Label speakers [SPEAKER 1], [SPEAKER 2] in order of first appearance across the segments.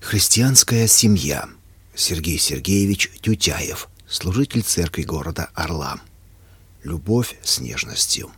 [SPEAKER 1] Христианская семья. Сергей Сергеевич Тютяев, служитель церкви города Орла. Любовь с нежностью.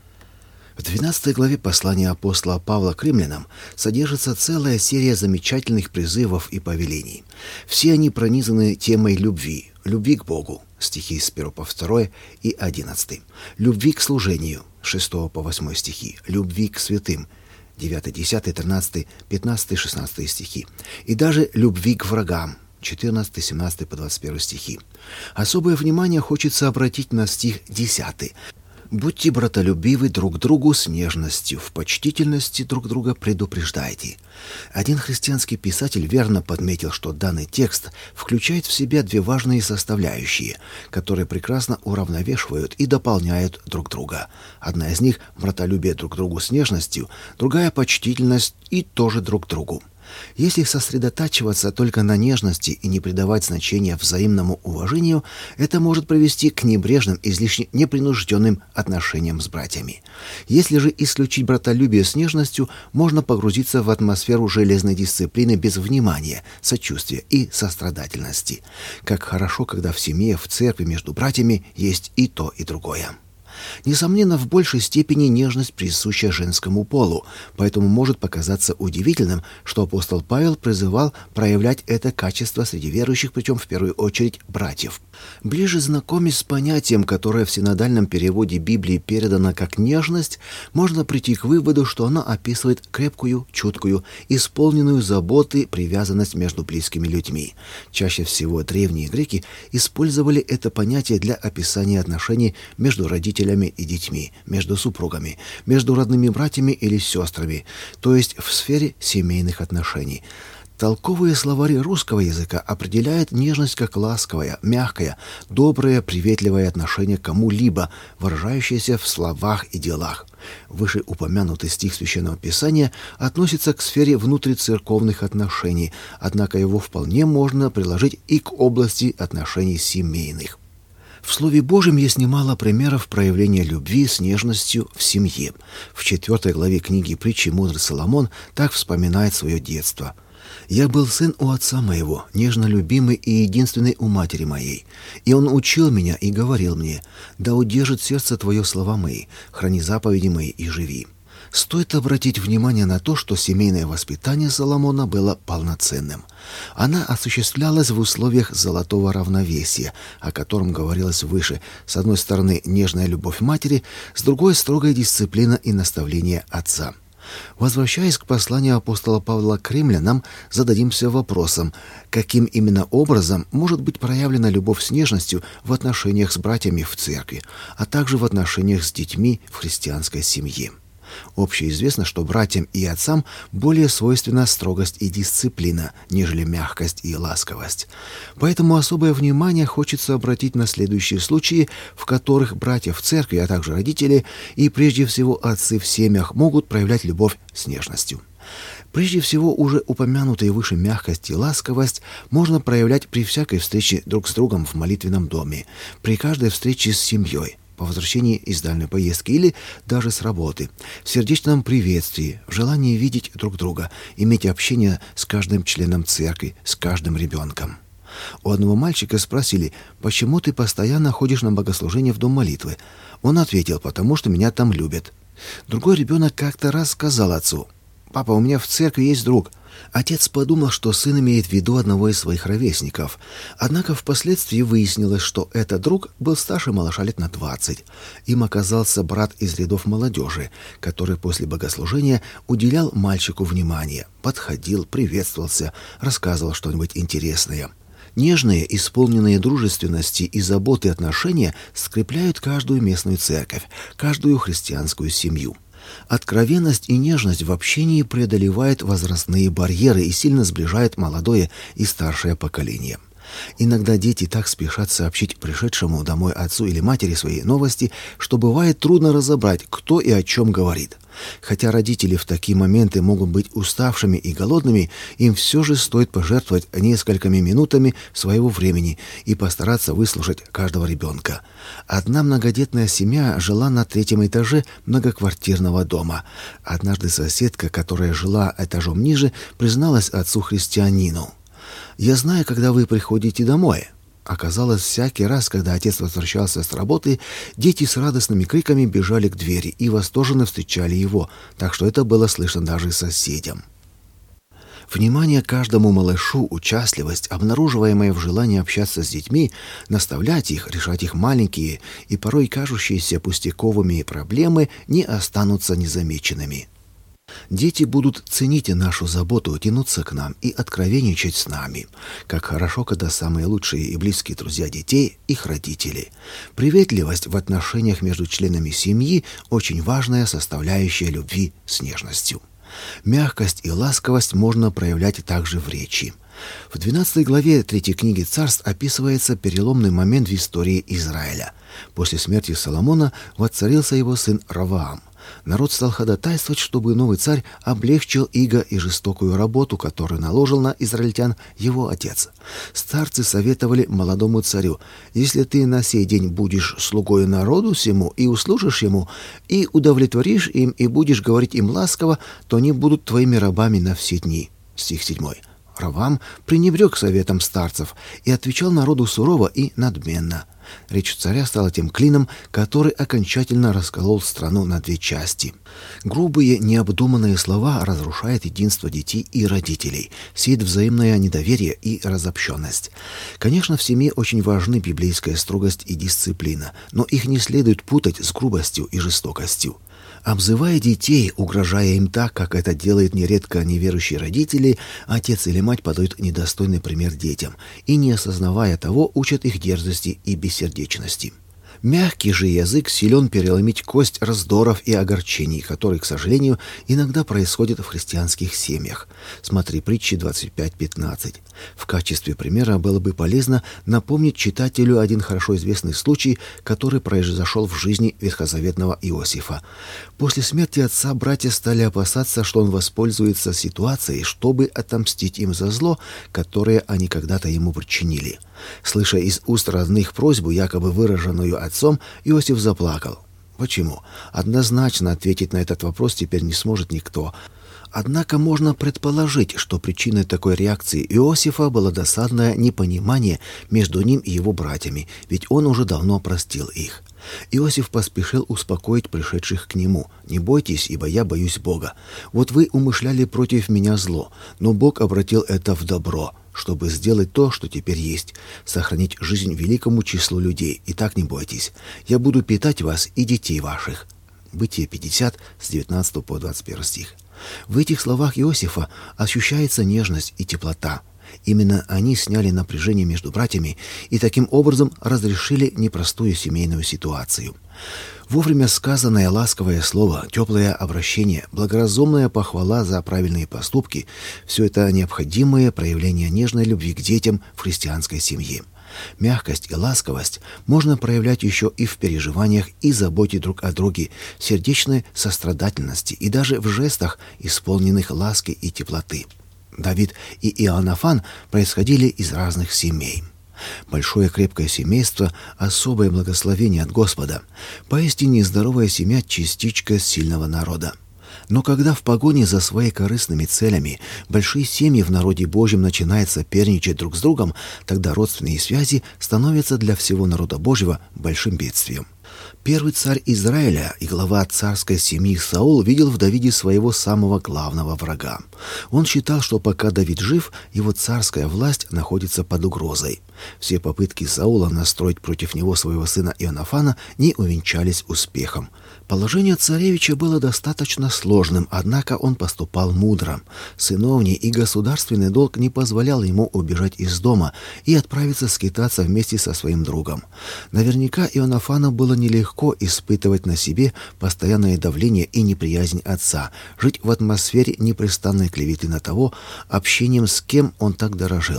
[SPEAKER 1] В 12 главе послания апостола Павла к римлянам содержится целая серия замечательных призывов и повелений. Все они пронизаны темой любви, любви к Богу, стихи с 1 по 2 и 11, любви к служению, 6 по 8 стихи, любви к святым, 9, 10, 13, 15, 16 стихи, и даже любви к врагам, 14, 17 по 21 стихи. Особое внимание хочется обратить на стих 10. «Будьте братолюбивы друг другу с нежностью, в почтительности друг друга предупреждайте». Один христианский писатель верно подметил, что данный текст включает в себя две важные составляющие, которые прекрасно уравновешивают и дополняют друг друга. Одна из них — братолюбие друг другу с нежностью, другая — почтительность и тоже друг другу. Если сосредотачиваться только на нежности и не придавать значения взаимному уважению, это может привести к небрежным, излишне непринужденным отношениям с братьями. Если же исключить братолюбие с нежностью, можно погрузиться в атмосферу железной дисциплины без внимания, сочувствия и сострадательности. Как хорошо, когда в семье, в церкви между братьями есть и то, и другое. Несомненно, в большей степени нежность присуща женскому полу, поэтому может показаться удивительным, что апостол Павел призывал проявлять это качество среди верующих, причем в первую очередь братьев. Ближе знакомясь с понятием, которое в синодальном переводе Библии передано как нежность, можно прийти к выводу, что оно описывает крепкую, чуткую, исполненную заботы привязанность между близкими людьми. Чаще всего древние греки использовали это понятие для описания отношений между родителями и детьми, между супругами, между родными братьями или сестрами, то есть в сфере семейных отношений. Толковые словари русского языка определяют нежность как ласковое, мягкое, доброе, приветливое отношение к кому-либо, выражающееся в словах и делах. Вышеупомянутый стих Священного Писания относится к сфере внутрицерковных отношений, однако его вполне можно приложить и к области отношений семейных. В Слове Божьем есть немало примеров проявления любви с нежностью в семье. В 4 главе книги «Притчи мудрый Соломон» так вспоминает свое детство. «Я был сын у отца моего, нежно любимый и единственный у матери моей. И он учил меня и говорил мне: да удержит сердце твое слова мои, храни заповеди мои и живи». Стоит обратить внимание на то, что семейное воспитание Соломона было полноценным. Она осуществлялась в условиях золотого равновесия, о котором говорилось выше. С одной стороны, нежная любовь матери, с другой — строгая дисциплина и наставление отца. Возвращаясь к посланию апостола Павла к римлянам, зададимся вопросом, каким именно образом может быть проявлена любовь с нежностью в отношениях с братьями в церкви, а также в отношениях с детьми в христианской семье. Общеизвестно, что братьям и отцам более свойственна строгость и дисциплина, нежели мягкость и ласковость. Поэтому особое внимание хочется обратить на следующие случаи, в которых братья в церкви, а также родители и прежде всего отцы в семьях могут проявлять любовь с нежностью. Прежде всего, уже упомянутые выше мягкость и ласковость можно проявлять при всякой встрече друг с другом в молитвенном доме, при каждой встрече с семьей, по возвращении из дальней поездки или даже с работы, в сердечном приветствии, в желании видеть друг друга, иметь общение с каждым членом церкви, с каждым ребенком. У одного мальчика спросили: «Почему ты постоянно ходишь на богослужение в дом молитвы?» Он ответил: «Потому что меня там любят». Другой ребенок как-то раз сказал отцу: «Папа, у меня в церкви есть друг». Отец подумал, что сын имеет в виду одного из своих ровесников. Однако впоследствии выяснилось, что этот друг был старше малыша лет на 20. Им оказался брат из рядов молодежи, который после богослужения уделял мальчику внимание, подходил, приветствовался, рассказывал что-нибудь интересное. Нежные, исполненные дружественности и заботы отношения скрепляют каждую местную церковь, каждую христианскую семью. Откровенность и нежность в общении преодолевают возрастные барьеры и сильно сближают молодое и старшее поколение. Иногда дети так спешат сообщить пришедшему домой отцу или матери свои новости, что бывает трудно разобрать, кто и о чем говорит. Хотя родители в такие моменты могут быть уставшими и голодными, им все же стоит пожертвовать несколькими минутами своего времени и постараться выслушать каждого ребенка. Одна многодетная семья жила на 3-м этаже многоквартирного дома. Однажды соседка, которая жила этажом ниже, призналась отцу-христианину: «Я знаю, когда вы приходите домой». Оказалось, всякий раз, когда отец возвращался с работы, дети с радостными криками бежали к двери и восторженно встречали его, так что это было слышно даже соседям. Внимание каждому малышу, участливость, обнаруживаемая в желании общаться с детьми, наставлять их, решать их маленькие и порой кажущиеся пустяковыми проблемы не останутся незамеченными. Дети будут ценить нашу заботу, тянуться к нам и откровенничать с нами. Как хорошо, когда самые лучшие и близкие друзья детей – их родители. Приветливость в отношениях между членами семьи – очень важная составляющая любви с нежностью. Мягкость и ласковость можно проявлять также в речи. В 12 главе 3 книги Царств описывается переломный момент в истории Израиля. После смерти Соломона воцарился его сын Ровоам. Народ стал ходатайствовать, чтобы новый царь облегчил иго и жестокую работу, которую наложил на израильтян его отец. Старцы советовали молодому царю: «Если ты на сей день будешь слугою народу сему и услужишь ему, и удовлетворишь им, и будешь говорить им ласково, то они будут твоими рабами на все дни». Стих 7. Ровоам пренебрег советом старцев и отвечал народу сурово и надменно. Речь царя стала тем клином, который окончательно расколол страну на 2 части. Грубые, необдуманные слова разрушают единство детей и родителей, сеют взаимное недоверие и разобщенность. Конечно, в семье очень важны библейская строгость и дисциплина, но их не следует путать с грубостью и жестокостью. Обзывая детей, угрожая им так, как это делают нередко неверующие родители, отец или мать подают недостойный пример детям и, не осознавая того, учат их дерзости и бессердечности. Мягкий же язык силен переломить кость раздоров и огорчений, которые, к сожалению, иногда происходят в христианских семьях. Смотри Притчи 25:15. В качестве примера было бы полезно напомнить читателю один хорошо известный случай, который произошел в жизни ветхозаветного Иосифа. После смерти отца братья стали опасаться, что он воспользуется ситуацией, чтобы отомстить им за зло, которое они когда-то ему причинили. Слыша из уст родных просьбу, якобы выраженную отцом, Иосиф заплакал. Почему? Однозначно ответить на этот вопрос теперь не сможет никто. Однако можно предположить, что причиной такой реакции Иосифа было досадное непонимание между ним и его братьями, ведь он уже давно простил их. Иосиф поспешил успокоить пришедших к нему: «Не бойтесь, ибо я боюсь Бога. Вот вы умышляли против меня зло, но Бог обратил это в добро, чтобы сделать то, что теперь есть, сохранить жизнь великому числу людей. Итак, не бойтесь. Я буду питать вас и детей ваших». Бытие 50, с 19 по 21 стих. В этих словах Иосифа ощущается нежность и теплота. Именно они сняли напряжение между братьями и таким образом разрешили непростую семейную ситуацию. Вовремя сказанное ласковое слово, теплое обращение, благоразумная похвала за правильные поступки – все это необходимые проявления нежной любви к детям в христианской семье. Мягкость и ласковость можно проявлять еще и в переживаниях и заботе друг о друге, сердечной сострадательности и даже в жестах, исполненных ласки и теплоты. Давид и Иоаннафан происходили из разных семей. Большое крепкое семейство – особое благословение от Господа. Поистине здоровая семья – частичка сильного народа. Но когда в погоне за своими корыстными целями большие семьи в народе Божьем начинают соперничать друг с другом, тогда родственные связи становятся для всего народа Божьего большим бедствием. Первый царь Израиля и глава царской семьи Саул видел в Давиде своего самого главного врага. Он считал, что пока Давид жив, его царская власть находится под угрозой. Все попытки Саула настроить против него своего сына Иоаннафана не увенчались успехом. Положение царевича было достаточно сложным, однако он поступал мудро. Сыновний и государственный долг не позволял ему убежать из дома и отправиться скитаться вместе со своим другом. Наверняка Иоаннафану было нелегко испытывать на себе постоянное давление и неприязнь отца, жить в атмосфере непрестанной клеветы на того, общением с кем он так дорожил.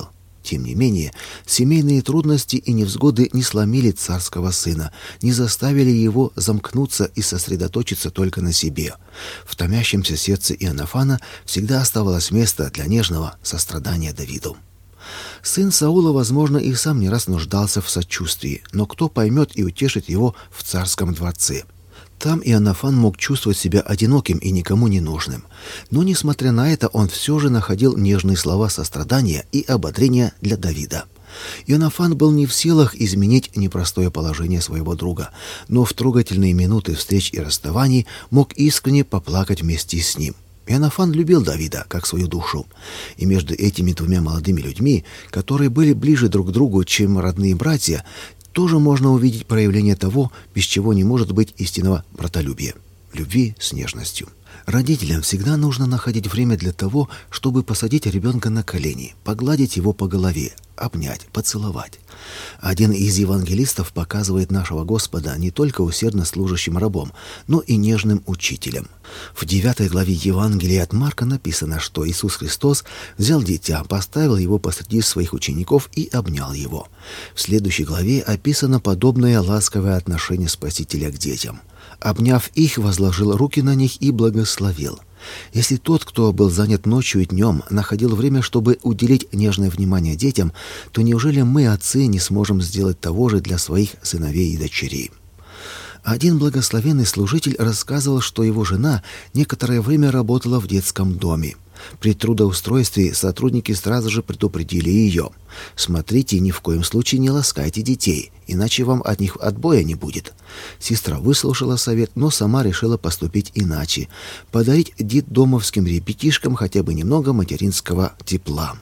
[SPEAKER 1] тем не менее, семейные трудности и невзгоды не сломили царского сына, не заставили его замкнуться и сосредоточиться только на себе. В томящемся сердце Иоаннафана всегда оставалось место для нежного сострадания Давиду. Сын Саула, возможно, и сам не раз нуждался в сочувствии, но кто поймет и утешит его в царском дворце? Там Иоаннафан мог чувствовать себя одиноким и никому не нужным. Но, несмотря на это, он все же находил нежные слова сострадания и ободрения для Давида. Иоаннафан был не в силах изменить непростое положение своего друга, но в трогательные минуты встреч и расставаний мог искренне поплакать вместе с ним. Иоаннафан любил Давида как свою душу, и между этими двумя молодыми людьми, которые были ближе друг к другу, чем родные братья, тоже можно увидеть проявление того, без чего не может быть истинного братолюбия – любви с нежностью. Родителям всегда нужно находить время для того, чтобы посадить ребенка на колени, погладить его по голове, обнять, поцеловать. Один из евангелистов показывает нашего Господа не только усердно служащим рабом, но и нежным учителем. В 9 главе Евангелия от Марка написано, что Иисус Христос взял дитя, поставил его посреди своих учеников и обнял его. В следующей главе описано подобное ласковое отношение Спасителя к детям. Обняв их, возложил руки на них и благословил. Если тот, кто был занят ночью и днем, находил время, чтобы уделить нежное внимание детям, то неужели мы, отцы, не сможем сделать того же для своих сыновей и дочерей? Один благословенный служитель рассказывал, что его жена некоторое время работала в детском доме. При трудоустройстве сотрудники сразу же предупредили ее: «Смотрите, ни в коем случае не ласкайте детей, иначе вам от них отбоя не будет». Сестра выслушала совет, но сама решила поступить иначе – подарить детдомовским ребятишкам хотя бы немного материнского тепла.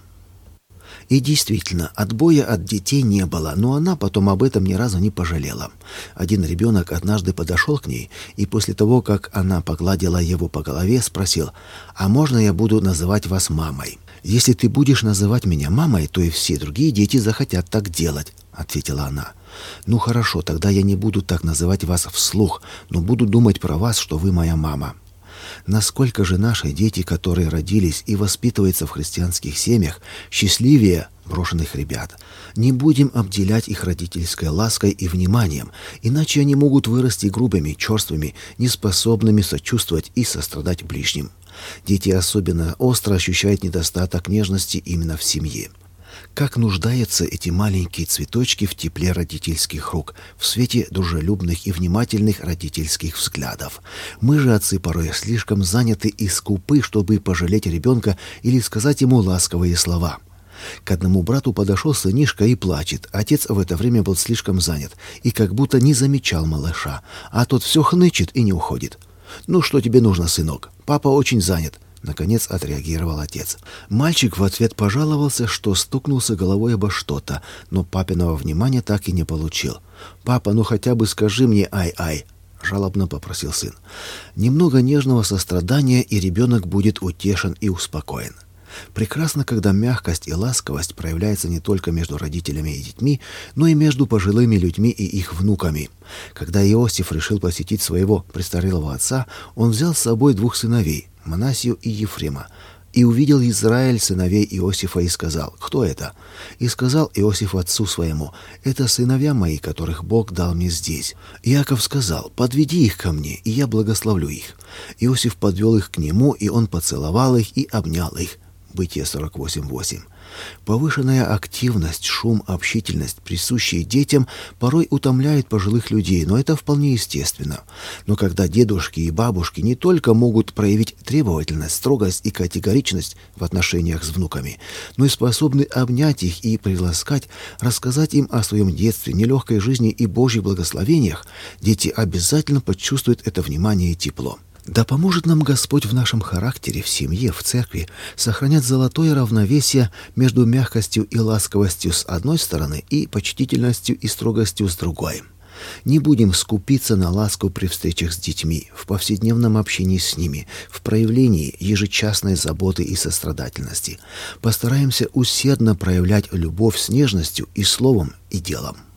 [SPEAKER 1] И действительно, отбоя от детей не было, но она потом об этом ни разу не пожалела. Один ребенок однажды подошел к ней и после того, как она погладила его по голове, спросил: «А можно я буду называть вас мамой?» «Если ты будешь называть меня мамой, то и все другие дети захотят так делать», — ответила она. «Ну хорошо, тогда я не буду так называть вас вслух, но буду думать про вас, что вы моя мама». Насколько же наши дети, которые родились и воспитываются в христианских семьях, счастливее брошенных ребят. Не будем обделять их родительской лаской и вниманием, иначе они могут вырасти грубыми, черствыми, неспособными сочувствовать и сострадать ближним. Дети особенно остро ощущают недостаток нежности именно в семье. Как нуждаются эти маленькие цветочки в тепле родительских рук, в свете дружелюбных и внимательных родительских взглядов. Мы же, отцы, порой слишком заняты и скупы, чтобы пожалеть ребенка или сказать ему ласковые слова. К одному брату подошел сынишка и плачет. Отец в это время был слишком занят и как будто не замечал малыша, а тот все хнычет и не уходит. «Ну что тебе нужно, сынок? Папа очень занят». Наконец отреагировал отец. Мальчик в ответ пожаловался, что стукнулся головой обо что-то, но папиного внимания так и не получил. «Папа, ну хотя бы скажи мне ай-ай», — жалобно попросил сын. Немного нежного сострадания, и ребенок будет утешен и успокоен. Прекрасно, когда мягкость и ласковость проявляются не только между родителями и детьми, но и между пожилыми людьми и их внуками. Когда Иосиф решил посетить своего престарелого отца, он взял с собой 2 сыновей, Манассию и Ефрема, и увидел Израиль сыновей Иосифа и сказал: «Кто это?» И сказал Иосиф отцу своему: «Это сыновья мои, которых Бог дал мне здесь». Иаков сказал: «Подведи их ко мне, и я благословлю их». Иосиф подвел их к нему, и он поцеловал их и обнял их. Бытие 48:8. Повышенная активность, шум, общительность, присущие детям, порой утомляют пожилых людей, но это вполне естественно. Но когда дедушки и бабушки не только могут проявить требовательность, строгость и категоричность в отношениях с внуками, но и способны обнять их и приласкать, рассказать им о своем детстве, нелегкой жизни и Божьих благословениях, дети обязательно почувствуют это внимание и тепло. Да поможет нам Господь в нашем характере, в семье, в церкви сохранять золотое равновесие между мягкостью и ласковостью с одной стороны и почтительностью и строгостью с другой. Не будем скупиться на ласку при встречах с детьми, в повседневном общении с ними, в проявлении ежечасной заботы и сострадательности. Постараемся усердно проявлять любовь с нежностью и словом, и делом.